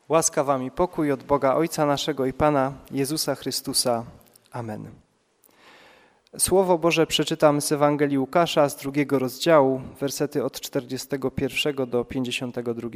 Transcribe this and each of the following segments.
Łaska wam i pokój od Boga Ojca naszego i Pana Jezusa Chrystusa. Amen. Słowo Boże przeczytam z Ewangelii Łukasza z 2 rozdziału, wersety od 41 do 52.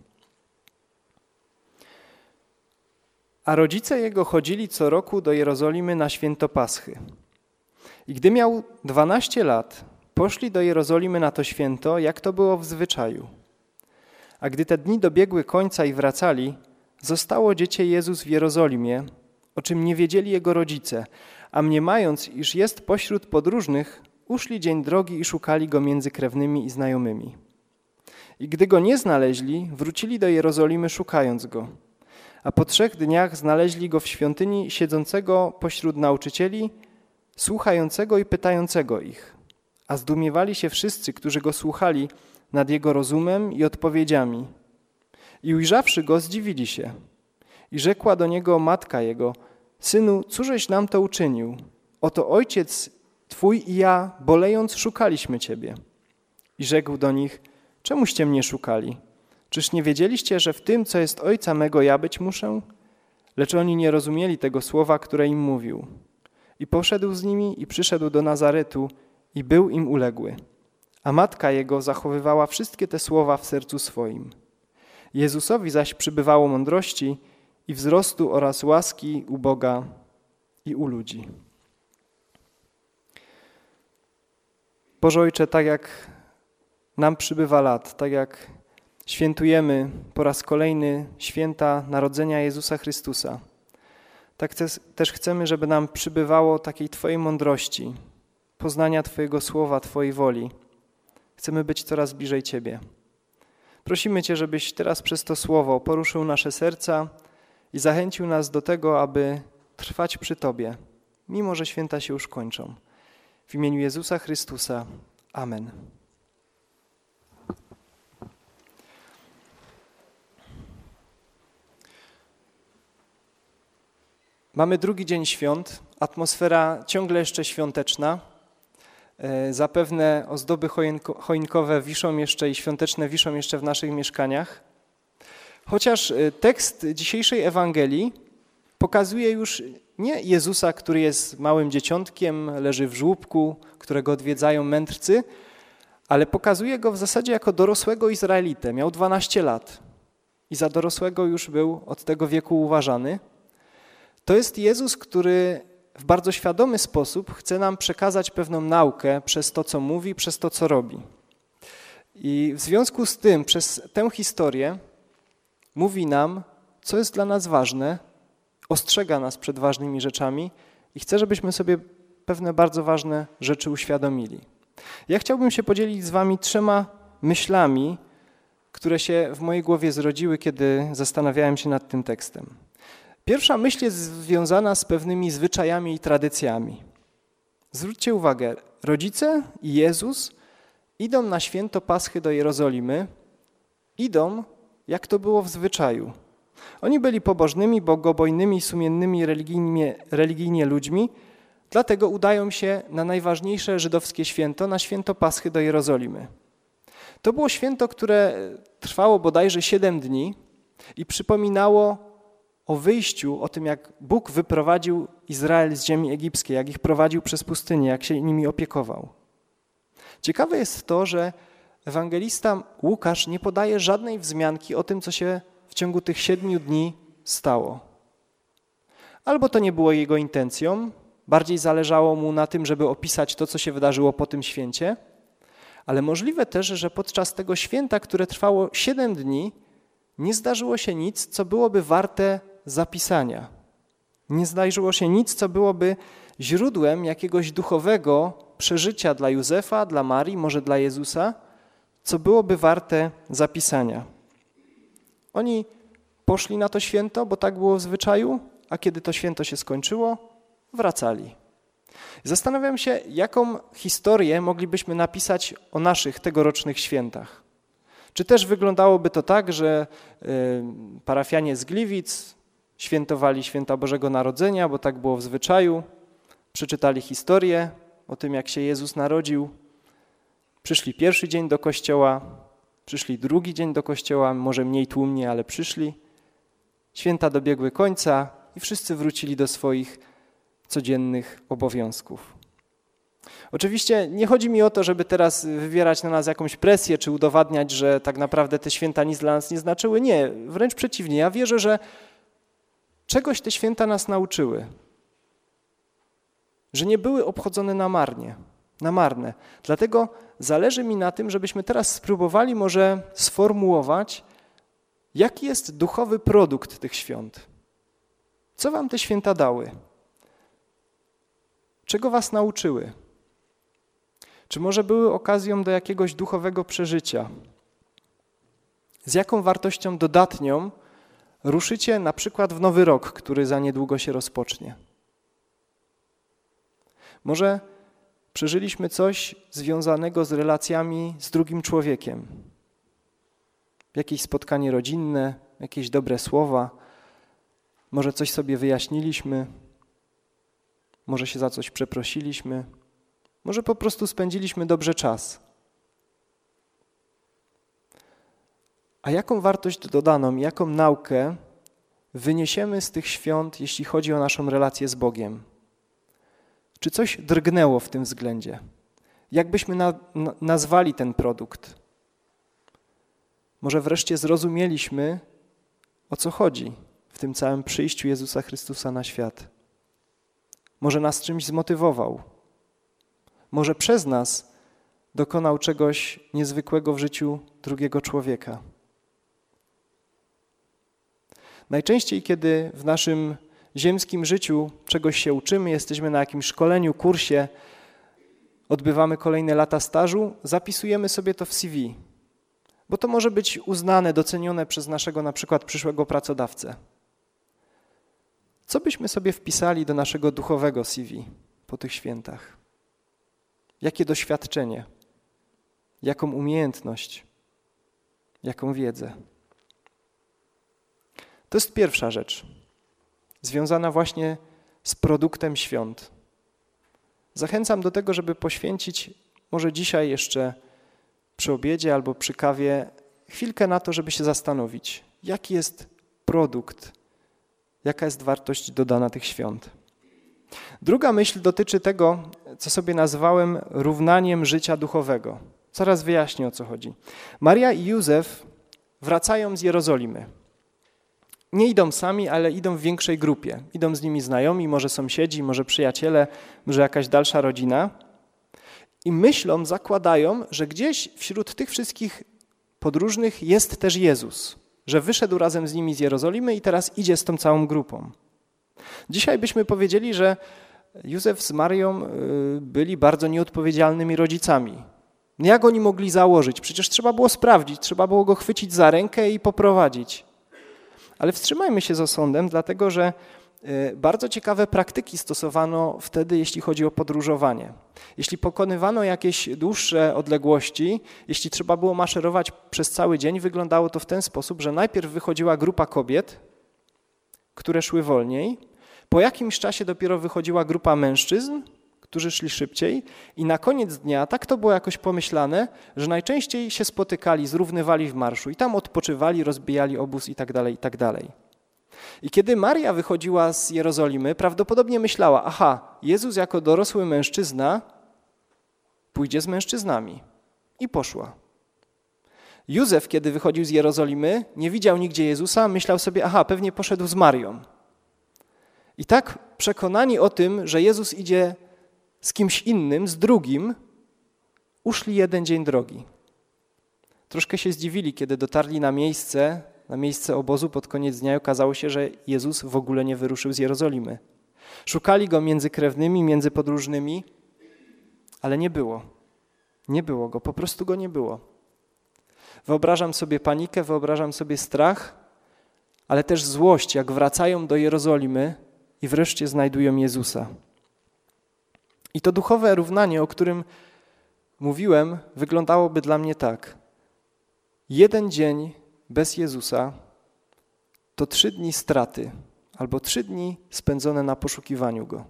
A rodzice jego chodzili co roku do Jerozolimy na święto Paschy. I gdy miał 12 lat, poszli do Jerozolimy na to święto, jak to było w zwyczaju. A gdy te dni dobiegły końca i wracali, zostało dziecię Jezus w Jerozolimie, o czym nie wiedzieli jego rodzice, a mniemając, iż jest pośród podróżnych, uszli dzień drogi i szukali go między krewnymi i znajomymi. I gdy go nie znaleźli, wrócili do Jerozolimy szukając go. A po 3 dniach znaleźli go w świątyni siedzącego pośród nauczycieli, słuchającego i pytającego ich. A zdumiewali się wszyscy, którzy go słuchali, nad jego rozumem i odpowiedziami. I ujrzawszy go, zdziwili się. I rzekła do niego matka jego: Synu, cóżeś nam to uczynił? Oto ojciec twój i ja, bolejąc, szukaliśmy ciebie. I rzekł do nich: Czemuście mnie szukali? Czyż nie wiedzieliście, że w tym, co jest ojca mego, ja być muszę? Lecz oni nie rozumieli tego słowa, które im mówił. I poszedł z nimi i przyszedł do Nazaretu i był im uległy. A matka jego zachowywała wszystkie te słowa w sercu swoim. Jezusowi zaś przybywało mądrości i wzrostu oraz łaski u Boga i u ludzi. Boże Ojcze, tak jak nam przybywa lat, tak jak świętujemy po raz kolejny święta narodzenia Jezusa Chrystusa, tak też chcemy, żeby nam przybywało takiej Twojej mądrości, poznania Twojego słowa, Twojej woli. Chcemy być coraz bliżej Ciebie. Prosimy Cię, żebyś teraz przez to słowo poruszył nasze serca i zachęcił nas do tego, aby trwać przy Tobie, mimo że święta się już kończą. W imieniu Jezusa Chrystusa. Amen. Mamy drugi dzień świąt, atmosfera ciągle jeszcze świąteczna. Zapewne ozdoby choinkowe wiszą jeszcze i świąteczne wiszą jeszcze w naszych mieszkaniach. Chociaż tekst dzisiejszej Ewangelii pokazuje już nie Jezusa, który jest małym dzieciątkiem, leży w żłóbku, którego odwiedzają mędrcy, ale pokazuje go w zasadzie jako dorosłego Izraelitę. Miał 12 lat i za dorosłego już był od tego wieku uważany. To jest Jezus, który w bardzo świadomy sposób chce nam przekazać pewną naukę przez to, co mówi, przez to, co robi. I w związku z tym, przez tę historię mówi nam, co jest dla nas ważne, ostrzega nas przed ważnymi rzeczami i chce, żebyśmy sobie pewne bardzo ważne rzeczy uświadomili. Ja chciałbym się podzielić z wami 3 myślami, które się w mojej głowie zrodziły, kiedy zastanawiałem się nad tym tekstem. Pierwsza myśl jest związana z pewnymi zwyczajami i tradycjami. Zwróćcie uwagę, rodzice i Jezus idą na święto Paschy do Jerozolimy, idą, jak to było w zwyczaju. Oni byli pobożnymi, bogobojnymi i sumiennymi religijnie ludźmi, dlatego udają się na najważniejsze żydowskie święto, na święto Paschy do Jerozolimy. To było święto, które trwało bodajże 7 dni i przypominało o wyjściu, o tym, jak Bóg wyprowadził Izrael z ziemi egipskiej, jak ich prowadził przez pustynię, jak się nimi opiekował. Ciekawe jest to, że ewangelista Łukasz nie podaje żadnej wzmianki o tym, co się w ciągu tych 7 dni stało. Albo to nie było jego intencją, bardziej zależało mu na tym, żeby opisać to, co się wydarzyło po tym święcie, ale możliwe też, że podczas tego święta, które trwało 7 dni, nie zdarzyło się nic, co byłoby warte zapisania. Nie zdarzyło się nic, co byłoby źródłem jakiegoś duchowego przeżycia dla Józefa, dla Marii, może dla Jezusa, co byłoby warte zapisania. Oni poszli na to święto, bo tak było w zwyczaju, a kiedy to święto się skończyło, wracali. Zastanawiam się, jaką historię moglibyśmy napisać o naszych tegorocznych świętach. Czy też wyglądałoby to tak, że parafianie z Gliwic świętowali święta Bożego Narodzenia, bo tak było w zwyczaju, przeczytali historię o tym, jak się Jezus narodził, przyszli pierwszy dzień do kościoła, przyszli drugi dzień do kościoła, może mniej tłumnie, ale przyszli Święta dobiegły końca i wszyscy wrócili do swoich codziennych obowiązków. Oczywiście nie chodzi mi o to, żeby teraz wywierać na nas jakąś presję, czy udowadniać, że tak naprawdę te święta nic dla nas nie znaczyły. Nie, wręcz przeciwnie. Ja wierzę, że czegoś te święta nas nauczyły. Że nie były obchodzone na marne. Dlatego zależy mi na tym, żebyśmy teraz spróbowali może sformułować, jaki jest duchowy produkt tych świąt. Co wam te święta dały? Czego was nauczyły? Czy może były okazją do jakiegoś duchowego przeżycia? Z jaką wartością dodatnią ruszycie na przykład w nowy rok, który za niedługo się rozpocznie? Może przeżyliśmy coś związanego z relacjami z drugim człowiekiem. Jakieś spotkanie rodzinne, jakieś dobre słowa, może coś sobie wyjaśniliśmy, może się za coś przeprosiliśmy, może po prostu spędziliśmy dobrze czas. A jaką wartość dodaną, jaką naukę wyniesiemy z tych świąt, jeśli chodzi o naszą relację z Bogiem? Czy coś drgnęło w tym względzie? Jak byśmy nazwali ten produkt? Może wreszcie zrozumieliśmy, o co chodzi w tym całym przyjściu Jezusa Chrystusa na świat. Może nas czymś zmotywował. Może przez nas dokonał czegoś niezwykłego w życiu drugiego człowieka. Najczęściej, kiedy w naszym ziemskim życiu czegoś się uczymy, jesteśmy na jakimś szkoleniu, kursie, odbywamy kolejne lata stażu, zapisujemy sobie to w CV, bo to może być uznane, docenione przez naszego na przykład przyszłego pracodawcę. Co byśmy sobie wpisali do naszego duchowego CV po tych świętach? Jakie doświadczenie? Jaką umiejętność? Jaką wiedzę? To jest pierwsza rzecz, związana właśnie z produktem świąt. Zachęcam do tego, żeby poświęcić może dzisiaj jeszcze przy obiedzie albo przy kawie chwilkę na to, żeby się zastanowić, jaki jest produkt, jaka jest wartość dodana tych świąt. Druga myśl dotyczy tego, co sobie nazwałem równaniem życia duchowego. Zaraz wyjaśnię, o co chodzi. Maria i Józef wracają z Jerozolimy. Nie idą sami, ale idą w większej grupie. Idą z nimi znajomi, może sąsiedzi, może przyjaciele, może jakaś dalsza rodzina. I myślą, zakładają, że gdzieś wśród tych wszystkich podróżnych jest też Jezus, że wyszedł razem z nimi z Jerozolimy i teraz idzie z tą całą grupą. Dzisiaj byśmy powiedzieli, że Józef z Marią byli bardzo nieodpowiedzialnymi rodzicami. Jak oni mogli założyć? Przecież trzeba było sprawdzić, trzeba było go chwycić za rękę i poprowadzić. Ale wstrzymajmy się z osądem, dlatego że bardzo ciekawe praktyki stosowano wtedy, jeśli chodzi o podróżowanie. Jeśli pokonywano jakieś dłuższe odległości, jeśli trzeba było maszerować przez cały dzień, wyglądało to w ten sposób, że najpierw wychodziła grupa kobiet, które szły wolniej, po jakimś czasie dopiero wychodziła grupa mężczyzn, którzy szli szybciej i na koniec dnia tak to było jakoś pomyślane, że najczęściej się spotykali, zrównywali w marszu i tam odpoczywali, rozbijali obóz i tak dalej, i tak dalej. I kiedy Maria wychodziła z Jerozolimy, prawdopodobnie myślała, aha, Jezus jako dorosły mężczyzna pójdzie z mężczyznami. I poszła. Józef, kiedy wychodził z Jerozolimy, nie widział nigdzie Jezusa, myślał sobie, aha, pewnie poszedł z Marią. I tak przekonani o tym, że Jezus idzie z kimś innym, z drugim, uszli jeden dzień drogi. Troszkę się zdziwili, kiedy dotarli na miejsce obozu pod koniec dnia i okazało się, że Jezus w ogóle nie wyruszył z Jerozolimy. Szukali Go między krewnymi, między podróżnymi, ale nie było. Nie było Go, po prostu Go nie było. Wyobrażam sobie panikę, wyobrażam sobie strach, ale też złość, jak wracają do Jerozolimy i wreszcie znajdują Jezusa. I to duchowe równanie, o którym mówiłem, wyglądałoby dla mnie tak. Jeden dzień bez Jezusa to 3 dni straty albo 3 dni spędzone na poszukiwaniu Go.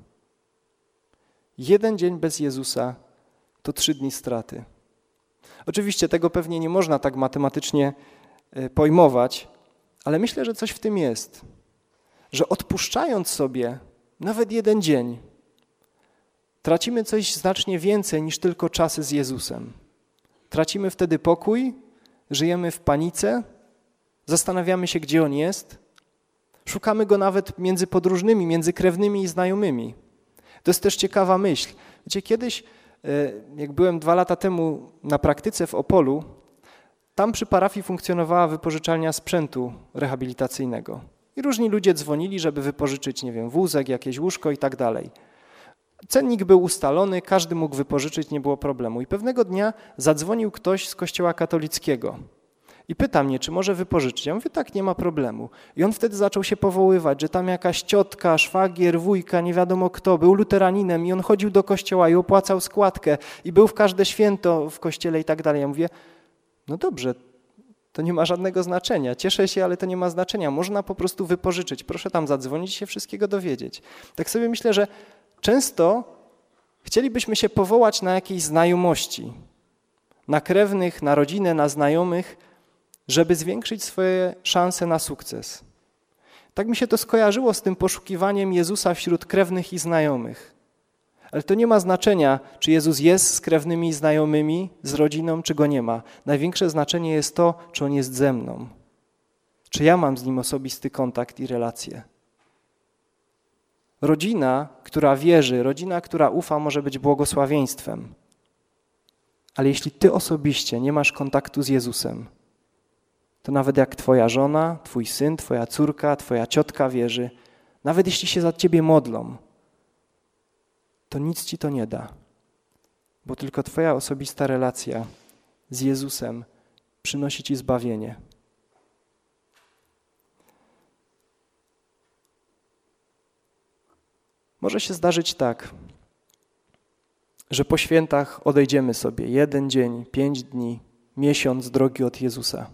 Jeden dzień bez Jezusa to 3 dni straty. Oczywiście tego pewnie nie można tak matematycznie pojmować, Ale myślę, że coś w tym jest, że odpuszczając sobie nawet jeden dzień, tracimy coś znacznie więcej niż tylko czasy z Jezusem. Tracimy wtedy pokój, żyjemy w panice, zastanawiamy się, gdzie On jest, szukamy Go nawet między podróżnymi, między krewnymi i znajomymi. To jest też ciekawa myśl. Wiecie, kiedyś, jak byłem 2 lata temu na praktyce w Opolu, tam przy parafii funkcjonowała wypożyczalnia sprzętu rehabilitacyjnego. I różni ludzie dzwonili, żeby wypożyczyć, nie wiem, wózek, jakieś łóżko i tak dalej. Cennik był ustalony, każdy mógł wypożyczyć, nie było problemu. I pewnego dnia zadzwonił ktoś z kościoła katolickiego i pyta mnie, czy może wypożyczyć. Ja mówię, tak, nie ma problemu. I on wtedy zaczął się powoływać, że tam jakaś ciotka, szwagier, wujka, nie wiadomo kto, był luteraninem i on chodził do kościoła i opłacał składkę i był w każde święto w kościele i tak dalej. Ja mówię, no dobrze, to nie ma żadnego znaczenia. Cieszę się, ale to nie ma znaczenia. Można po prostu wypożyczyć. Proszę tam zadzwonić i się wszystkiego dowiedzieć. Tak sobie myślę, że często chcielibyśmy się powołać na jakieś znajomości, na krewnych, na rodzinę, na znajomych, żeby zwiększyć swoje szanse na sukces. Tak mi się to skojarzyło z tym poszukiwaniem Jezusa wśród krewnych i znajomych. Ale to nie ma znaczenia, czy Jezus jest z krewnymi i znajomymi, z rodziną, czy Go nie ma. Największe znaczenie jest to, czy On jest ze mną. Czy ja mam z Nim osobisty kontakt i relacje. Rodzina, która wierzy, rodzina, która ufa, może być błogosławieństwem. Ale jeśli ty osobiście nie masz kontaktu z Jezusem, to nawet jak twoja żona, twój syn, twoja córka, twoja ciotka wierzy, nawet jeśli się za ciebie modlą, to nic ci to nie da. Bo tylko twoja osobista relacja z Jezusem przynosi ci zbawienie. Może się zdarzyć tak, że po świętach odejdziemy sobie 1 dzień, 5 dni, miesiąc drogi od Jezusa.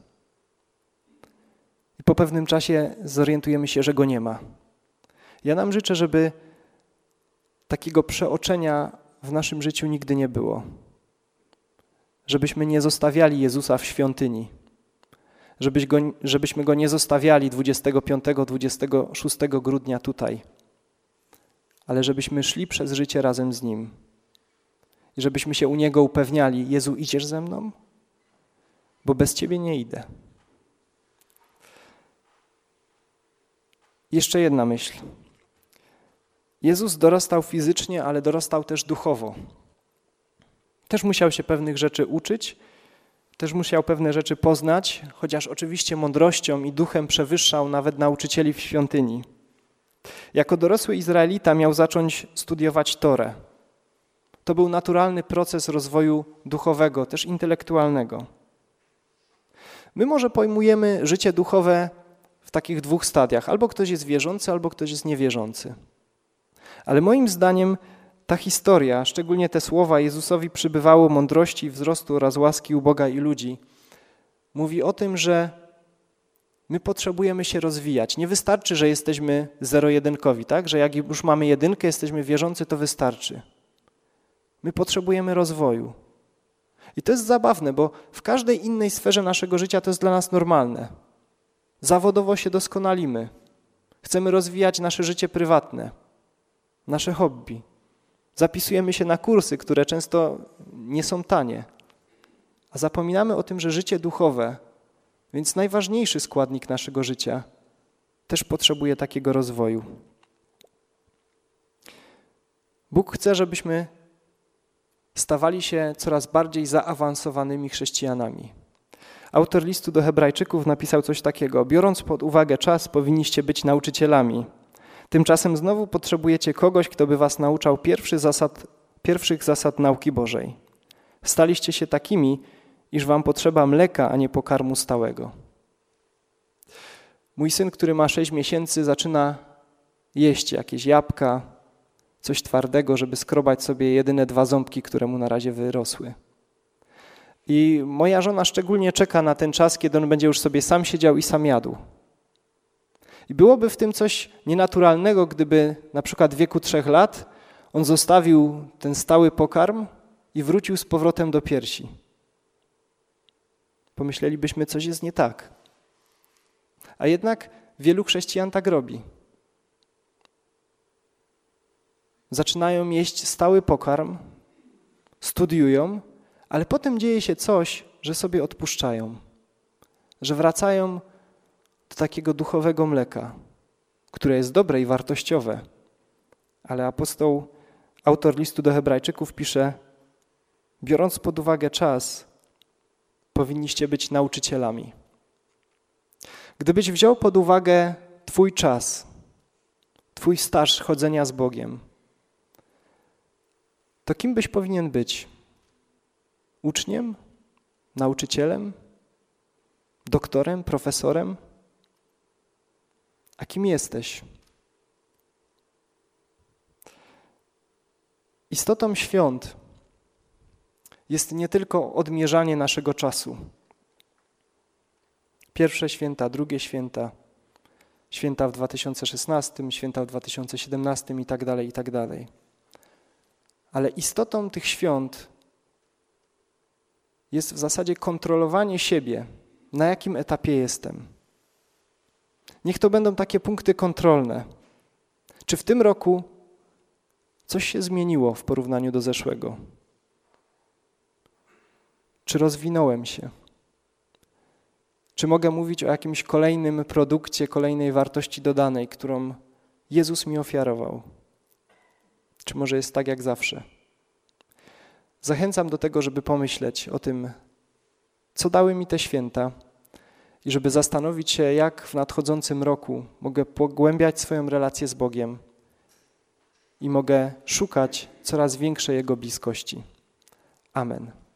I po pewnym czasie zorientujemy się, że Go nie ma. Ja nam życzę, żeby takiego przeoczenia w naszym życiu nigdy nie było. Żebyśmy nie zostawiali Jezusa w świątyni. Żebyśmy Go nie zostawiali 25-26 grudnia tutaj. Ale żebyśmy szli przez życie razem z Nim. I żebyśmy się u Niego upewniali, Jezu, idziesz ze mną? Bo bez Ciebie nie idę. Jeszcze jedna myśl. Jezus dorastał fizycznie, ale dorastał też duchowo. Też musiał się pewnych rzeczy uczyć, też musiał pewne rzeczy poznać, chociaż oczywiście mądrością i duchem przewyższał nawet nauczycieli w świątyni. Jako dorosły Izraelita miał zacząć studiować Torę. To był naturalny proces rozwoju duchowego, też intelektualnego. My może pojmujemy życie duchowe w takich 2 stadiach. Albo ktoś jest wierzący, albo ktoś jest niewierzący. Ale moim zdaniem ta historia, szczególnie te słowa Jezusowi przybywało mądrości, wzrostu oraz łaski u Boga i ludzi, mówi o tym, że my potrzebujemy się rozwijać. Nie wystarczy, że jesteśmy zero-jedynkowi, tak? Że jak już mamy 1, jesteśmy wierzący, to wystarczy. My potrzebujemy rozwoju. I to jest zabawne, bo w każdej innej sferze naszego życia to jest dla nas normalne. Zawodowo się doskonalimy. Chcemy rozwijać nasze życie prywatne, nasze hobby. Zapisujemy się na kursy, które często nie są tanie. A zapominamy o tym, że życie duchowe, więc najważniejszy składnik naszego życia, też potrzebuje takiego rozwoju. Bóg chce, żebyśmy stawali się coraz bardziej zaawansowanymi chrześcijanami. Autor listu do Hebrajczyków napisał coś takiego: biorąc pod uwagę czas, powinniście być nauczycielami. Tymczasem znowu potrzebujecie kogoś, kto by was nauczał pierwszych zasad nauki Bożej. Staliście się takimi, iż wam potrzeba mleka, a nie pokarmu stałego. Mój syn, który ma 6 miesięcy, zaczyna jeść jakieś jabłka, coś twardego, żeby skrobać sobie jedyne 2 ząbki, które mu na razie wyrosły. I moja żona szczególnie czeka na ten czas, kiedy on będzie już sobie sam siedział i sam jadł. I byłoby w tym coś nienaturalnego, gdyby na przykład w wieku 3 lat on zostawił ten stały pokarm i wrócił z powrotem do piersi. Pomyślelibyśmy, coś jest nie tak. A jednak wielu chrześcijan tak robi. Zaczynają jeść stały pokarm, studiują, ale potem dzieje się coś, że sobie odpuszczają, że wracają do takiego duchowego mleka, które jest dobre i wartościowe. Ale autor listu do Hebrajczyków pisze, biorąc pod uwagę czas, powinniście być nauczycielami. Gdybyś wziął pod uwagę twój czas, twój staż chodzenia z Bogiem, to kim byś powinien być? Uczniem? Nauczycielem? Doktorem? Profesorem? A kim jesteś? Istotą świąt jest nie tylko odmierzanie naszego czasu. Pierwsze święta, drugie święta, święta w 2016, święta w 2017 i tak dalej, i tak dalej. Ale istotą tych świąt jest w zasadzie kontrolowanie siebie, na jakim etapie jestem. Niech to będą takie punkty kontrolne. Czy w tym roku coś się zmieniło w porównaniu do zeszłego? Czy rozwinąłem się? Czy mogę mówić o jakimś kolejnym produkcie, kolejnej wartości dodanej, którą Jezus mi ofiarował? Czy może jest tak jak zawsze? Zachęcam do tego, żeby pomyśleć o tym, co dały mi te święta i żeby zastanowić się, jak w nadchodzącym roku mogę pogłębiać swoją relację z Bogiem i mogę szukać coraz większej Jego bliskości. Amen.